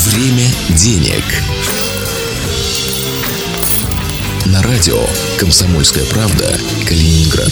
Время денег. На радио «Комсомольская правда», Калининград.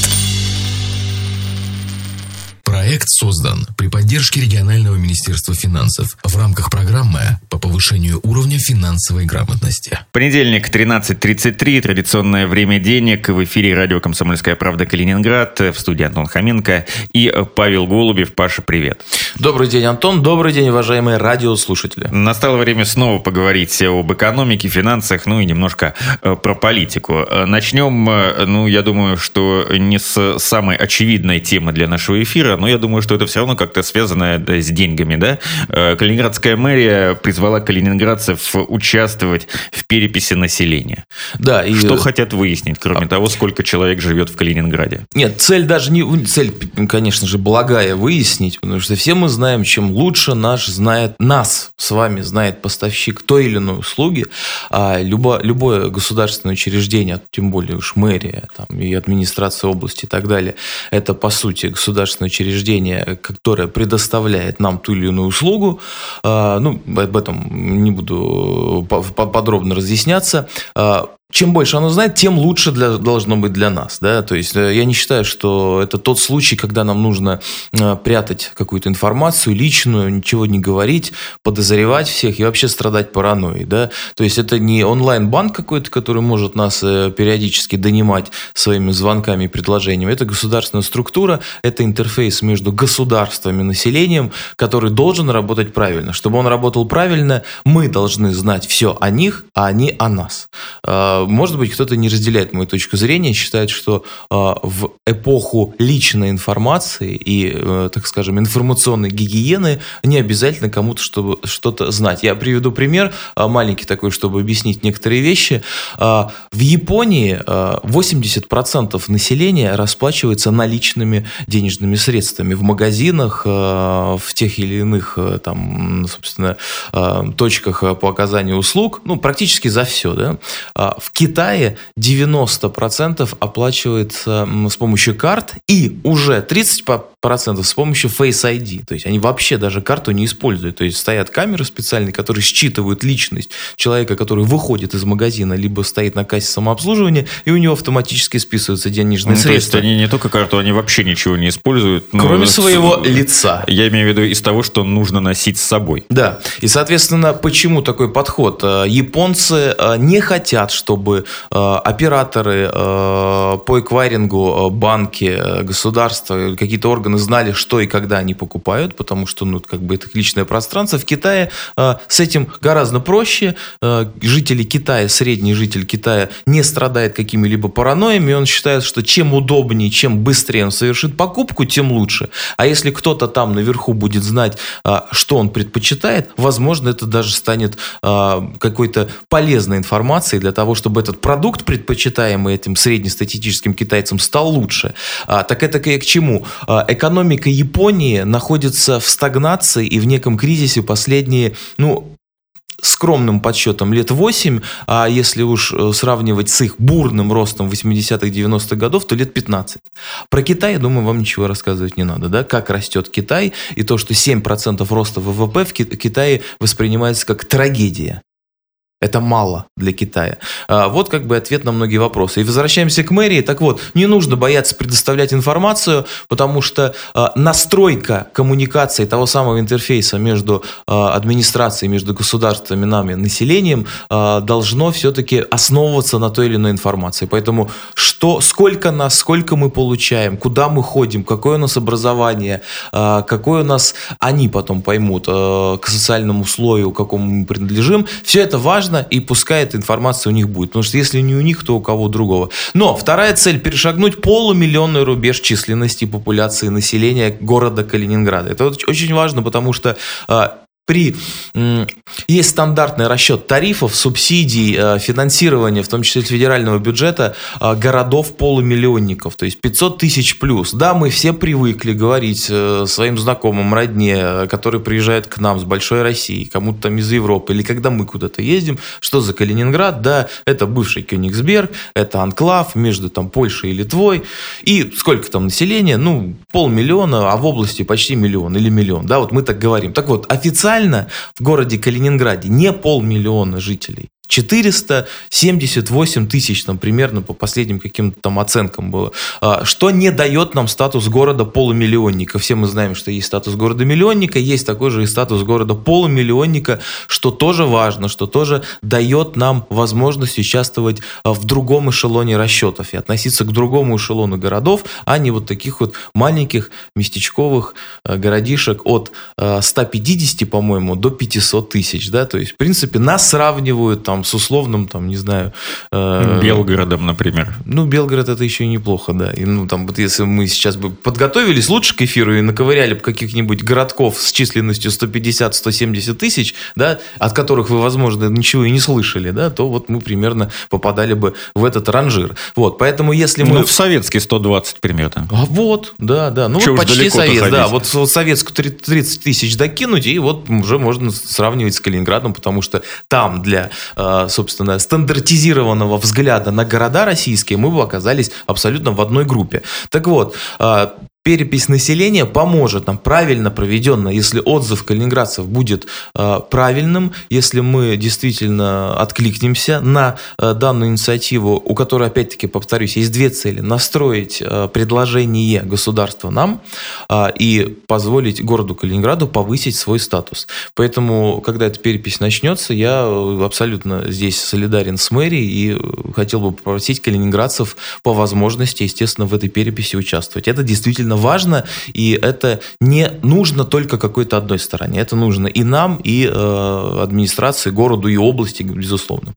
Проект создан при поддержке регионального министерства финансов в рамках программы по повышению уровня финансовой грамотности. Понедельник, 13:33, традиционное время денег. В эфире радио «Комсомольская правда», Калининград. В студии Антон Хоменко и Павел Голубев. Паша, привет. Добрый день, Антон. Добрый день, уважаемые радиослушатели. Настало время снова поговорить об экономике, финансах, и немножко про политику. Начнем, я думаю, что не с самой очевидной темы для нашего эфира, но я думаю, что это все равно как-то связано с деньгами, да? Калининградская мэрия призвала калининградцев участвовать в переписи населения. Да, и... Что хотят выяснить, кроме того, сколько человек живет в Калининграде? Нет, цель, конечно же, благая выяснить, потому что все мы знаем, чем лучше нас с вами знает поставщик той или иной услуги, любое государственное учреждение, тем более уж мэрия и администрация области и так далее, это, по сути, государственное учреждение, которое предоставляет нам ту или иную услугу. Об этом не буду подробно разъясняться. Чем больше оно знает, тем лучше должно быть для нас. Да? То есть я не считаю, что это тот случай, когда нам нужно прятать какую-то информацию личную, ничего не говорить, подозревать всех и вообще страдать паранойей. Да? То есть это не онлайн-банк какой-то, который может нас периодически донимать своими звонками и предложениями. Это государственная структура, это интерфейс между государством и населением, который должен работать правильно. Чтобы он работал правильно, мы должны знать все о них, а они о нас. Может быть, кто-то не разделяет мою точку зрения, считает, что в эпоху личной информации и, так скажем, информационной гигиены не обязательно кому-то что-то знать. Я приведу пример маленький такой, чтобы объяснить некоторые вещи. В Японии 80% населения расплачивается наличными денежными средствами в магазинах, в тех или иных точках по оказанию услуг, практически за все, да? В Китае 90% оплачивается с помощью карт и уже 30% с помощью Face ID. То есть они вообще даже карту не используют. То есть стоят камеры специальные, которые считывают личность человека, который выходит из магазина, либо стоит на кассе самообслуживания, и у него автоматически списываются денежные средства. То есть они не только карту, они вообще ничего не используют. Кроме своего лица. Я имею в виду из того, что нужно носить с собой. Да. И, соответственно, почему такой подход? Японцы не хотят, чтобы операторы по эквайрингу, банки, государства, какие-то органы знали, что и когда они покупают, потому что это их личное пространство. В Китае с этим гораздо проще. Жители Китая, средний житель Китая не страдает какими-либо паранойями, и он считает, что чем удобнее, чем быстрее он совершит покупку, тем лучше. А если кто-то там наверху будет знать, что он предпочитает, возможно, это даже станет какой-то полезной информацией для того, чтобы этот продукт, предпочитаемый этим среднестатистическим китайцам, стал лучше. Так это к чему? Экономика Японии находится в стагнации и в неком кризисе последние, скромным подсчетом, лет 8, а если уж сравнивать с их бурным ростом 80-х, 90-х годов, то лет 15. Про Китай, я думаю, вам ничего рассказывать не надо, да? Как растет Китай, и то, что 7% роста ВВП в Китае воспринимается как трагедия. Это мало для Китая. Вот ответ на многие вопросы. И возвращаемся к мэрии. Так вот, не нужно бояться предоставлять информацию, потому что настройка коммуникации того самого интерфейса между администрацией, между государствами, нами, населением должно все-таки основываться на той или иной информации. Поэтому сколько мы получаем, куда мы ходим, какое у нас образование, какое у нас, они потом поймут, к социальному слою, к какому мы принадлежим, все это важно, и пускай эта информация у них будет. Потому что если не у них, то у кого другого. Но вторая цель – перешагнуть полумиллионный рубеж численности и популяции населения города Калининграда. Это очень важно, потому что есть стандартный расчет тарифов, субсидий, финансирования, в том числе федерального бюджета, городов-полумиллионников, то есть 500 тысяч плюс. Да, мы все привыкли говорить своим знакомым, родне, которые приезжают к нам с большой России, кому-то там из Европы, или когда мы куда-то ездим, что за Калининград, да, это бывший Кёнигсберг, это анклав между Польшей и Литвой, и сколько там населения, 500 000, а в области почти 1 000 000 или 1 000 000, да, вот мы так говорим. Так вот, официально официально в городе Калининграде не 500 000 жителей. 478 тысяч, там, примерно, по последним каким-то там оценкам было. Что не дает нам статус города полумиллионника. Все мы знаем, что есть статус города-миллионника, есть такой же и статус города полумиллионника, что тоже важно, что тоже дает нам возможность участвовать в другом эшелоне расчетов и относиться к другому эшелону городов, а не вот таких вот маленьких местечковых городишек от 150, по-моему, до 500 тысяч. Да? То есть, в принципе, нас сравнивают там с условным, там, не знаю... Белгородом, например. Ну, Белгород это еще и неплохо, да. И, ну, там, вот если мы сейчас бы подготовились лучше к эфиру и наковыряли бы каких-нибудь городков с численностью 150-170 тысяч, да, от которых вы, возможно, ничего и не слышали, да, то вот мы примерно попадали бы в этот ранжир. Вот, поэтому если мы... Ну, в советский 120 примерно. А вот, да. Ну, вот почти совет, да. Вот советскую 30 тысяч докинуть, и вот уже можно сравнивать с Калининградом, потому что там для... собственно, стандартизированного взгляда на города российские мы бы оказались абсолютно в одной группе. Так вот, перепись населения поможет нам, правильно проведенно, если отзыв калининградцев будет правильным, если мы действительно откликнемся на данную инициативу, у которой, опять-таки, повторюсь, есть две цели: настроить предложение государства нам и позволить городу Калининграду повысить свой статус. Поэтому, когда эта перепись начнется, я абсолютно здесь солидарен с мэрией и хотел бы попросить калининградцев по возможности, естественно, в этой переписи участвовать. Это действительно важно, и это не нужно только какой-то одной стороне. Это нужно и нам, и администрации, городу, и области, безусловно.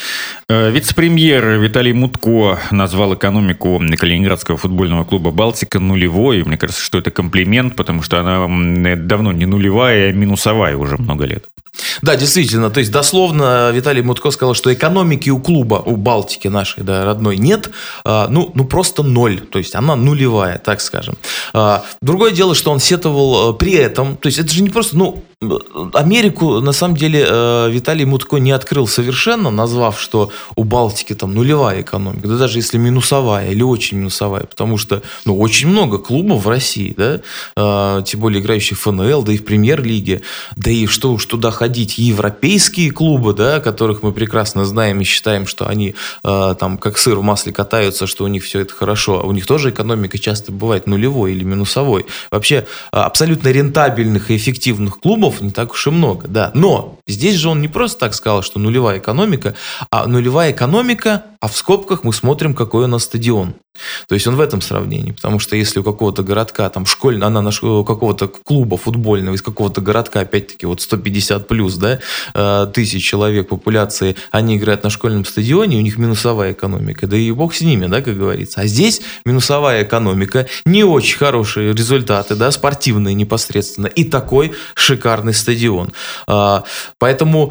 Вице-премьер Виталий Мутко назвал экономику Калининградского футбольного клуба «Балтика» нулевой. Мне кажется, что это комплимент, потому что она давно не нулевая, а минусовая уже много лет. Да, действительно. То есть, дословно Виталий Мутко сказал, что экономики у клуба, у «Балтики» нашей, да, родной, нет. Ну, просто ноль. То есть, она нулевая, так скажем. Другое дело, что он сетовал при этом. То есть, это же не просто... Америку, на самом деле, Виталий Мутко не открыл совершенно, назвав, что у «Балтики» там нулевая экономика, да даже если минусовая или очень минусовая, потому что, очень много клубов в России, да, тем более играющих в ФНЛ, да и в премьер-лиге, да и что уж туда ходить, европейские клубы, да, которых мы прекрасно знаем и считаем, что они там как сыр в масле катаются, что у них все это хорошо, а у них тоже экономика часто бывает нулевой или минусовой. Вообще, абсолютно рентабельных и эффективных клубов не так уж и много, да. Но здесь же он не просто так сказал, что нулевая экономика, а нулевая экономика, а в скобках мы смотрим, какой у нас стадион. То есть он в этом сравнении, потому что если у какого-то городка, там, у какого-то клуба футбольного из какого-то городка, опять-таки, вот 150 плюс, да, тысяч человек популяции, они играют на школьном стадионе, у них минусовая экономика, да и бог с ними, да, как говорится. А здесь минусовая экономика, не очень хорошие результаты, да, спортивные непосредственно, и такой шикарный стадион. Поэтому...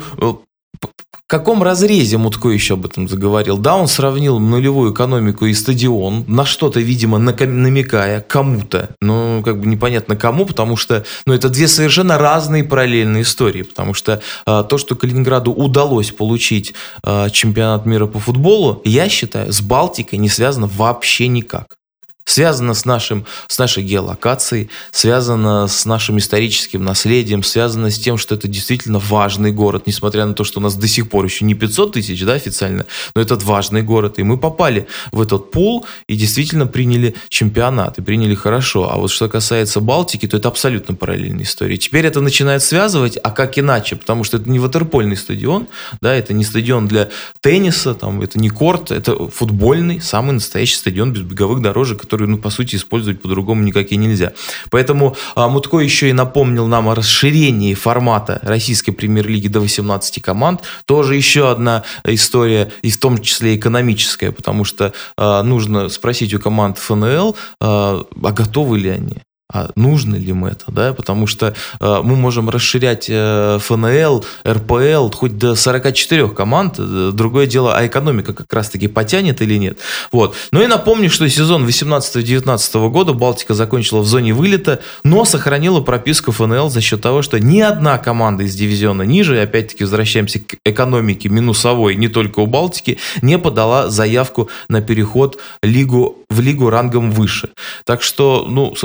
В каком разрезе Мутко еще об этом заговорил? Да, он сравнил нулевую экономику и стадион, на что-то, видимо, намекая кому-то. Непонятно кому, потому что это две совершенно разные параллельные истории. Потому что то, что Калининграду удалось получить чемпионат мира по футболу, я считаю, с Балтикой не связано вообще никак. Связано с нашей геолокацией, связано с нашим историческим наследием, связано с тем, что это действительно важный город, несмотря на то, что у нас до сих пор еще не 500 тысяч, да, официально, но этот важный город, и мы попали в этот пул и действительно приняли чемпионат, и приняли хорошо. А вот что касается Балтики, то это абсолютно параллельная история. Теперь это начинает связывать, а как иначе? Потому что это не ватерпольный стадион, да, это не стадион для тенниса, там, это не корт, это футбольный, самый настоящий стадион без беговых дорожек, который, по сути, использовать по-другому никак и нельзя. Поэтому Мутко еще и напомнил нам о расширении формата российской премьер-лиги до 18 команд. Тоже еще одна история, и в том числе экономическая, потому что нужно спросить у команд ФНЛ, а готовы ли они? А нужно ли им это, да? Потому что мы можем расширять ФНЛ, РПЛ хоть до 44 команд. Другое дело, а экономика как раз-таки потянет или нет. Вот. Ну и напомню, что сезон 18-19 года Балтика закончила в зоне вылета, но сохранила прописку ФНЛ за счет того, что ни одна команда из дивизиона ниже, опять-таки возвращаемся к экономике минусовой не только у Балтики, не подала заявку на переход в лигу рангом выше. Так что, собственно,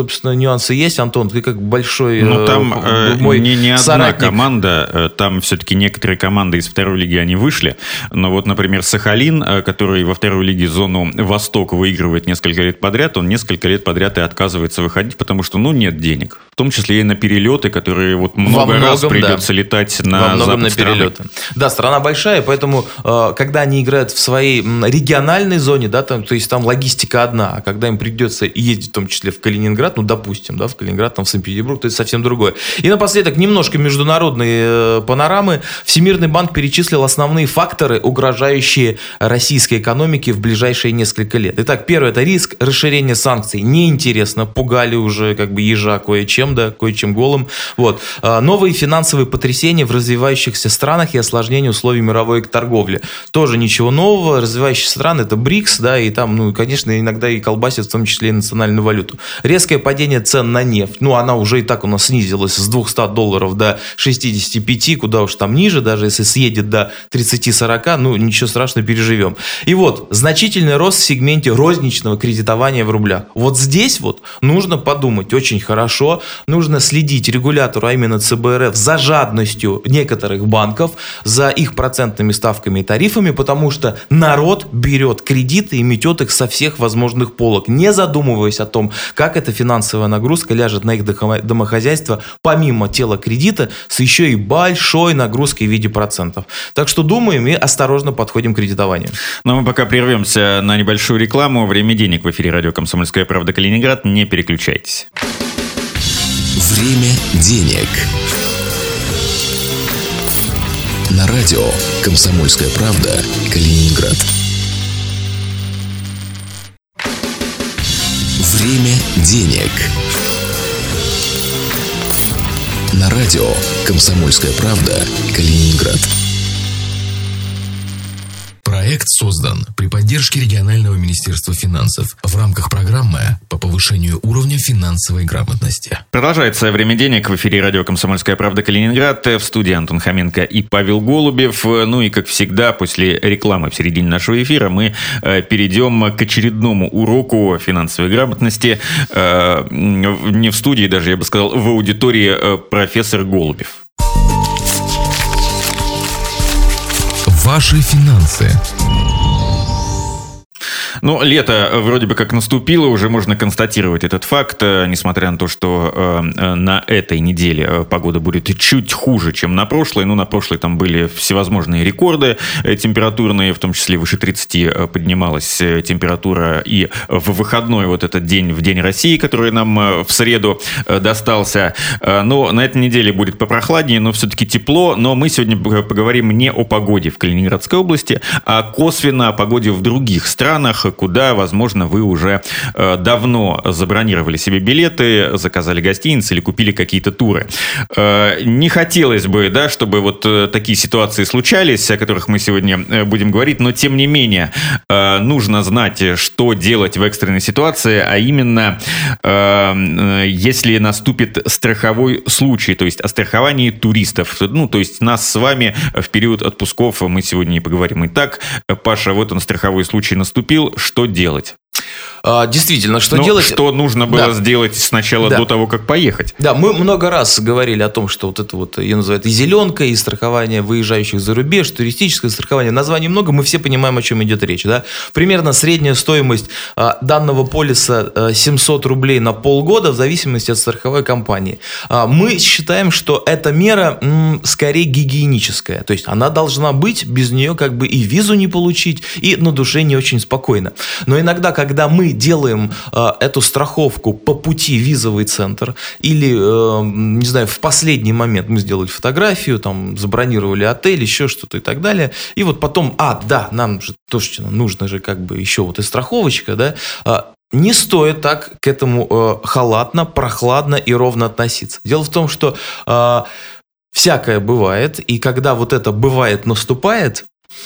нюансы есть, Антон, ты как большой там мой не одна соратник. команда, там все-таки некоторые команды из второй лиги, они вышли, но вот, например, Сахалин, который во второй лиге зону Восток выигрывает несколько лет подряд, он несколько лет подряд и отказывается выходить, потому что, нет денег, в том числе и на перелеты, которые вот много раз придется летать на запад страны. Да, страна большая, поэтому, когда они играют в своей региональной зоне, да, то есть там логистика одна, а когда им придется ездить, в том числе в Калининград, допустим, да, в Калининград, там, в Санкт-Петербург, то это совсем другое. И напоследок немножко международные панорамы. Всемирный банк перечислил основные факторы, угрожающие российской экономике в ближайшие несколько лет. Итак, первое – это риск расширения санкций. Неинтересно, пугали уже ежа кое-чем, да, кое-чем голым. Вот. Новые финансовые потрясения в развивающихся странах и осложнение условий мировой торговли. Тоже ничего нового. Развивающиеся страны – это БРИКС, да, и там, конечно, иногда и колбасят, в том числе и национальную валюту. Резкое падение цен на нефть. Она уже и так у нас снизилась с $200 до 65, куда уж там ниже, даже если съедет до 30-40, ничего страшного, переживем. И вот, значительный рост в сегменте розничного кредитования в рублях. Вот здесь нужно подумать очень хорошо, нужно следить регулятору, а именно ЦБ РФ, за жадностью некоторых банков, за их процентными ставками и тарифами, потому что народ берет кредиты и метет их со всех возможных полок, не задумываясь о том, как эта финансовая нагрузка ляжет на их домохозяйство, помимо тела кредита, с еще и большой нагрузкой в виде процентов. Так что думаем и осторожно подходим к кредитованию. Мы пока прервемся на небольшую рекламу. Время денег в эфире радио «Комсомольская правда» Калининград. Не переключайтесь. Время денег. На радио «Комсомольская правда» Калининград. Время денег. На радио «Комсомольская правда» Калининград. Проект создан при поддержке регионального министерства финансов в рамках программы по повышению уровня финансовой грамотности. Продолжается «Время денег» в эфире радио «Комсомольская правда» Калининград. В студии Антон Хоменко и Павел Голубев. И, как всегда, после рекламы в середине нашего эфира мы перейдем к очередному уроку финансовой грамотности. Не в студии даже, я бы сказал, в аудитории профессор Голубев. Ваши финансы. Лето вроде бы как наступило, уже можно констатировать этот факт, несмотря на то, что на этой неделе погода будет чуть хуже, чем на прошлой. На прошлой там были всевозможные рекорды температурные, в том числе выше 30 поднималась температура и в выходной этот день, в День России, который нам в среду достался. Но на этой неделе будет попрохладнее, но все-таки тепло. Но мы сегодня поговорим не о погоде в Калининградской области, а косвенно о погоде в других странах, куда, возможно, вы уже давно забронировали себе билеты, заказали гостиницы или купили какие-то туры. Не хотелось бы, чтобы такие ситуации случались, о которых мы сегодня будем говорить, но, тем не менее, нужно знать, что делать в экстренной ситуации, а именно, если наступит страховой случай, то есть о страховании туристов. То есть нас с вами в период отпусков мы сегодня и поговорим. Итак, Паша, он страховой случай наступил. Что делать? Действительно, что делать? Что нужно было сделать сначала до того, как поехать? Да, мы много раз говорили о том, что ее называют и зеленка, и страхование выезжающих за рубеж, туристическое страхование. Названий много, мы все понимаем, о чем идет речь. Да? Примерно средняя стоимость данного полиса 700 рублей на полгода в зависимости от страховой компании. Мы считаем, что эта мера скорее гигиеническая. То есть она должна быть, без нее и визу не получить, и на душе не очень спокойно. Но иногда, когда мы делаем эту страховку по пути в визовый центр или, в последний момент мы сделали фотографию, забронировали отель, еще что-то и так далее, и потом, нам же точно нужно же еще и страховочка, да, не стоит так к этому халатно, прохладно и ровно относиться. Дело в том, что всякое бывает, и когда это бывает, наступает,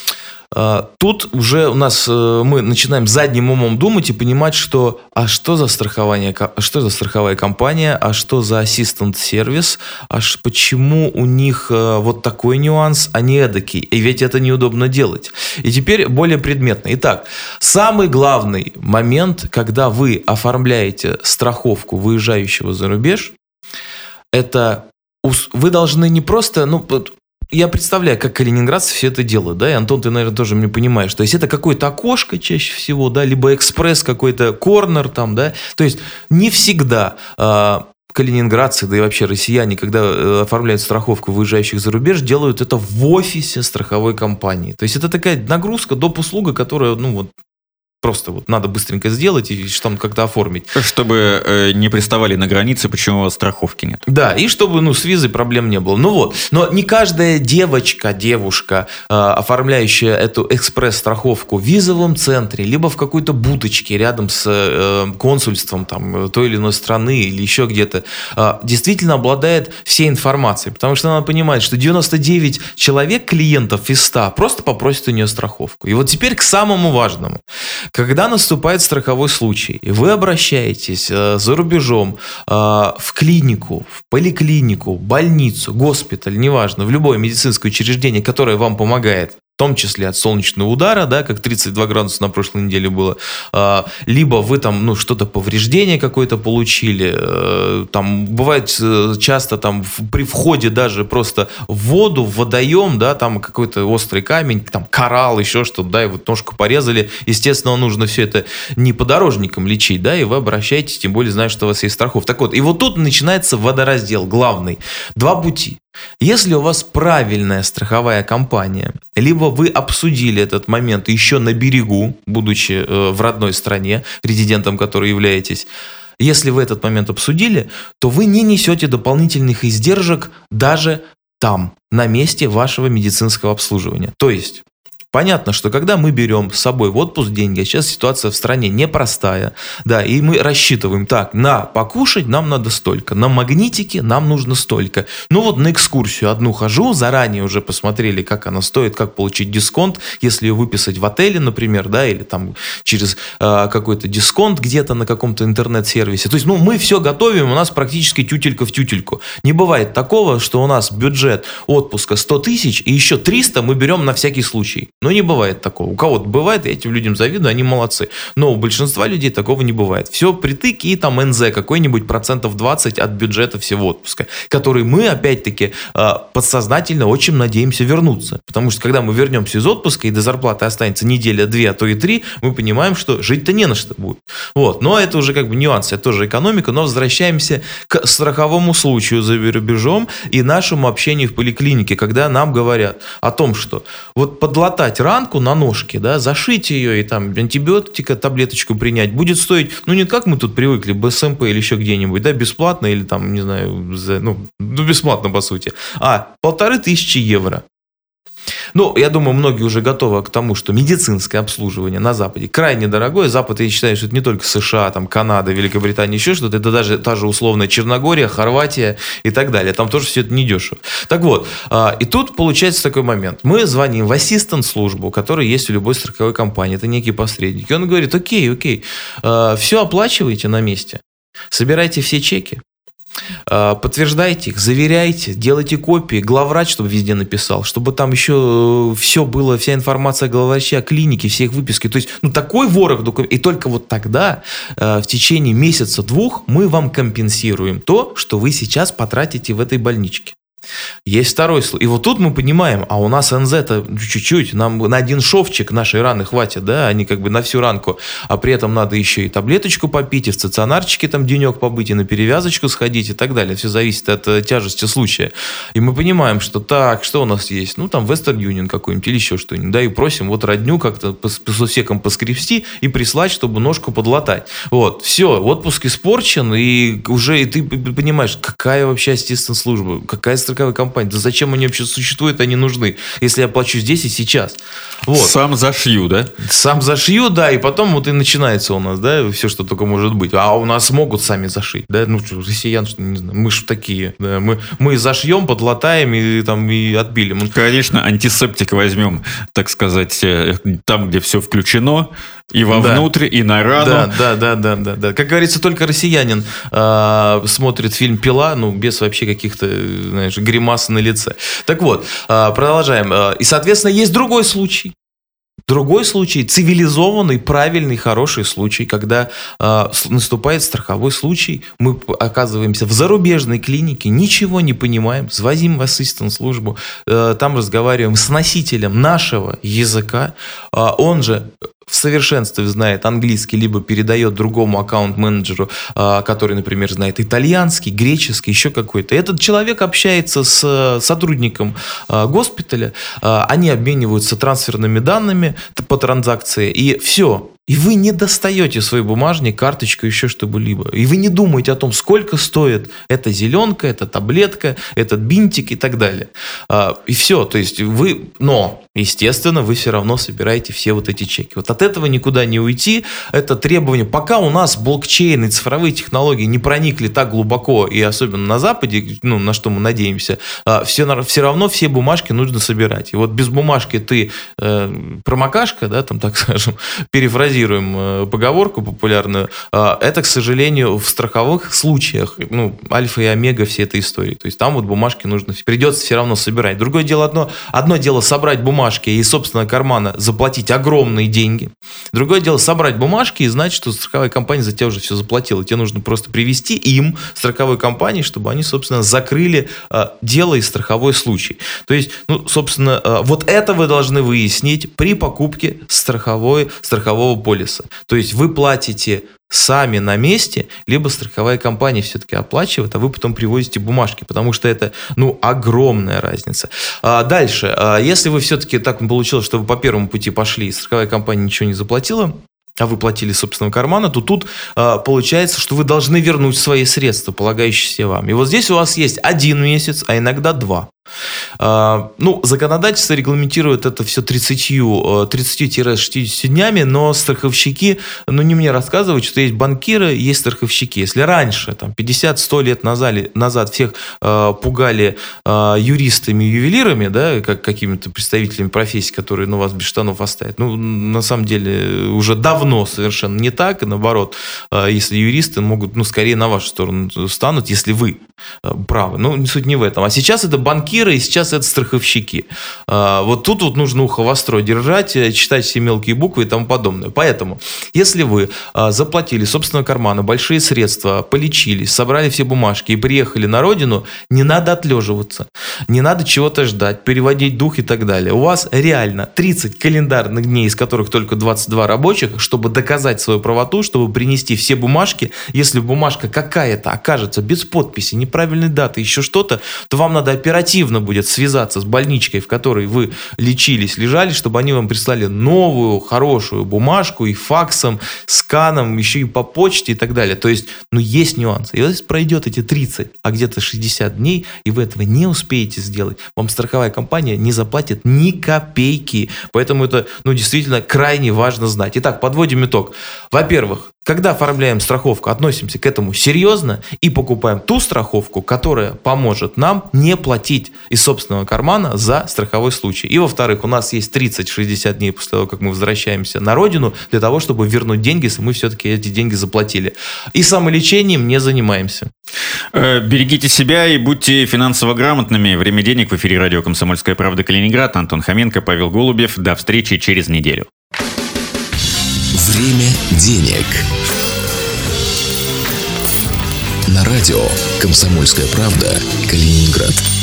Тут уже у нас мы начинаем задним умом думать и понимать, что что за страховая компания, а что за ассистент-сервис, почему у них вот такой нюанс, а не эдакий, и ведь это неудобно делать. И теперь более предметно. Итак, самый главный момент, когда вы оформляете страховку выезжающего за рубеж, это вы должны не просто, я представляю, как калининградцы все это делают, да, и Антон, ты, наверное, тоже меня понимаешь, то есть это какое-то окошко чаще всего, да, либо экспресс какой-то, корнер там, да, то есть не всегда калининградцы, да и вообще россияне, когда оформляют страховку выезжающих за рубеж, делают это в офисе страховой компании, то есть это такая нагрузка, доп. Услуга, которая, просто надо быстренько сделать и что-то как-то оформить. Чтобы не приставали на границе, почему у вас страховки нет. Да, и чтобы с визой проблем не было. Но не каждая девушка, оформляющая эту экспресс-страховку в визовом центре, либо в какой-то будочке рядом с консульством той или иной страны или еще где-то, действительно обладает всей информацией. Потому что надо понимать, что 99 человек, клиентов из 100, просто попросят у нее страховку. И вот теперь к самому важному. Когда наступает страховой случай, и вы обращаетесь за рубежом в клинику, в поликлинику, больницу, госпиталь, неважно, в любое медицинское учреждение, которое вам помогает, в том числе от солнечного удара, да, как 32 градуса на прошлой неделе было, либо вы что-то повреждение какое-то получили, бывает часто при входе даже просто в воду, в водоем, да, там какой-то острый камень, коралл, еще что-то, да, и вот ножку порезали, естественно, нужно все это не подорожником лечить, да, и вы обращаетесь, тем более знаете, что у вас есть страховка. Так вот, и вот тут начинается водораздел главный. Два пути. Если у вас правильная страховая компания, либо вы обсудили этот момент еще на берегу, будучи в родной стране, резидентом которой являетесь, если вы этот момент обсудили, то вы не несете дополнительных издержек даже там, на месте вашего медицинского обслуживания. То есть понятно, что когда мы берем с собой в отпуск деньги, а сейчас ситуация в стране непростая, да, и мы рассчитываем на покушать нам надо столько, на магнитики нам нужно столько. На экскурсию одну хожу, заранее уже посмотрели, как она стоит, как получить дисконт, если ее выписать в отеле, например, да, или через какой-то дисконт где-то на каком-то интернет-сервисе. То есть, мы все готовим, у нас практически тютелька в тютельку. Не бывает такого, что у нас бюджет отпуска 100 тысяч, и еще 300 мы берем на всякий случай. Не бывает такого. У кого-то бывает, я этим людям завидую, они молодцы. Но у большинства людей такого не бывает. Все притык и НЗ какой-нибудь 20% от бюджета всего отпуска, который мы, опять-таки, подсознательно очень надеемся вернуться. Потому что, когда мы вернемся из отпуска и до зарплаты останется неделя, 2, а то и 3, мы понимаем, что жить-то не на что будет. Но это уже нюансы, это тоже экономика, но возвращаемся к страховому случаю за рубежом и нашему общению в поликлинике, когда нам говорят о том, что подлатать ранку на ножке, да, зашить ее и антибиотика, таблеточку принять будет стоить, не как мы тут привыкли, БСМП или еще где-нибудь, да, бесплатно или не знаю, бесплатно по сути, 1500 евро. Я думаю, многие уже готовы к тому, что медицинское обслуживание на Западе крайне дорогое. Запад, я считаю, что это не только США, Канада, Великобритания, еще что-то. Это даже та же условная Черногория, Хорватия и так далее. Там тоже все это недешево. Так вот, и тут получается такой момент. Мы звоним в ассистент-службу, которая есть у любой страховой компании. Это некий посредник. И он говорит, окей, все оплачивайте на месте. Собирайте все чеки. Подтверждайте их, заверяйте, делайте копии, главврач, чтобы везде написал, чтобы там еще все было, вся информация главврача, клиники, все их выписки. То есть, такой ворох документов. И только тогда, в течение месяца-двух, мы вам компенсируем то, что вы сейчас потратите в этой больничке. Есть второй случай. И тут мы понимаем, у нас НЗ-то чуть-чуть, нам на один шовчик нашей раны хватит, да, а не на всю ранку, а при этом надо еще и таблеточку попить, и в стационарчике денек побыть, и на перевязочку сходить и так далее. Все зависит от тяжести случая. И мы понимаем, что что у нас есть? Western Union какой-нибудь или еще что-нибудь, да, и просим родню как-то по сусекам поскрести и прислать, чтобы ножку подлатать. Все, отпуск испорчен, и уже и ты понимаешь, какая вообще ассистент-служба, какая страховая страховой компании? Да зачем они вообще существуют, они нужны, если я плачу здесь и сейчас? Вот. Сам зашью, да? Сам зашью, да, и потом вот и начинается у нас, да, все, что только может быть. А у нас могут сами зашить, да, ну, россиян, что, не знаю, мы же такие, да, мы зашьем, подлатаем и отбилим. Конечно, антисептик возьмем, так сказать, там, где все включено, и вовнутрь, и на рану. Да. Как говорится, только россиянин смотрит фильм «Пила», ну, без вообще каких-то, знаешь, гримас на лице. Так вот, продолжаем. И, соответственно, есть другой случай. Другой случай, цивилизованный, правильный, хороший случай, когда наступает страховой случай, мы оказываемся в зарубежной клинике, ничего не понимаем, звоним в ассистент-службу, там разговариваем с носителем нашего языка, он же в совершенстве знает английский, либо передает другому аккаунт-менеджеру, который, например, знает итальянский, греческий, еще какой-то. Этот человек общается с сотрудником госпиталя, они обмениваются трансферными данными по транзакции, и все. И вы не достаете свой бумажник, карточку, еще что-либо. И вы не думаете о том, сколько стоит эта зеленка, эта таблетка, этот бинтик и так далее. И все. То есть но, естественно, вы все равно собираете все вот эти чеки. Вот от этого никуда не уйти. Это требование. Пока у нас блокчейн и цифровые технологии не проникли так глубоко, и особенно на Западе, ну, на что мы надеемся, все равно все бумажки нужно собирать. И вот без бумажки ты промокашка, да, там, так скажем, перефразируем поговорку популярную, это, к сожалению, в страховых случаях, ну, альфа и омега всей этой истории. То есть там вот бумажки придется все равно собирать. Другое дело, одно дело собрать бумажки и из собственного кармана заплатить огромные деньги. Другое дело собрать бумажки и знать, что страховая компания за тебя уже все заплатила. Тебе нужно просто привести им, страховой компании, чтобы они, собственно, закрыли дело и страховой случай. То есть, ну, собственно, вот это вы должны выяснить при покупке страхового полиса. То есть вы платите сами на месте, либо страховая компания все-таки оплачивает, а вы потом привозите бумажки, потому что это, ну, огромная разница. Дальше, если вы все-таки так получилось, что вы по первому пути пошли, и страховая компания ничего не заплатила, а вы платили из собственного кармана, то тут получается, что вы должны вернуть свои средства, полагающиеся вам. И вот здесь у вас есть 1 месяц, а иногда 2. Ну, законодательство регламентирует это все 30-60 днями, но страховщики, ну, не мне рассказывают, что есть банкиры, есть страховщики. Если раньше, там, 50-100 лет назад всех пугали юристами и ювелирами, да, как какими-то представителями профессий, которые, ну, вас без штанов оставят, ну, на самом деле, уже давно совершенно не так, и наоборот, если юристы могут, ну, скорее на вашу сторону станут, если вы правы. Ну, суть не в этом. А сейчас это банкиры, и сейчас это страховщики. Вот тут вот нужно ухо востро держать, читать все мелкие буквы и тому подобное. Поэтому, если вы заплатили из собственного кармана большие средства, полечились, собрали все бумажки и приехали на родину, не надо отлеживаться, не надо чего-то ждать, переводить дух и так далее. У вас реально 30 календарных дней, из которых только 22 рабочих, чтобы доказать свою правоту, чтобы принести все бумажки. Если бумажка какая-то окажется без подписи, неправильной даты, еще что-то, то вам надо оперативно будет связаться с больничкой, в которой вы лечились, лежали, чтобы они вам прислали новую, хорошую бумажку и факсом, сканом, еще и по почте и так далее. То есть, ну, есть нюансы. И вот если пройдет эти 30, а где-то 60 дней, и вы этого не успеете сделать, вам страховая компания не заплатит ни копейки. Поэтому это, ну, действительно крайне важно знать. Итак, подводим итог. Во-первых, когда оформляем страховку, относимся к этому серьезно и покупаем ту страховку, которая поможет нам не платить из собственного кармана за страховой случай. И, во-вторых, у нас есть 30-60 дней после того, как мы возвращаемся на родину, для того, чтобы вернуть деньги, если мы все-таки эти деньги заплатили. И самолечением не занимаемся. Берегите себя и будьте финансово грамотными. Время денег в эфире радио «Комсомольская правда» Калининград. Антон Хоменко, Павел Голубев. До встречи через неделю. Время денег. На радио «Комсомольская правда» Калининград.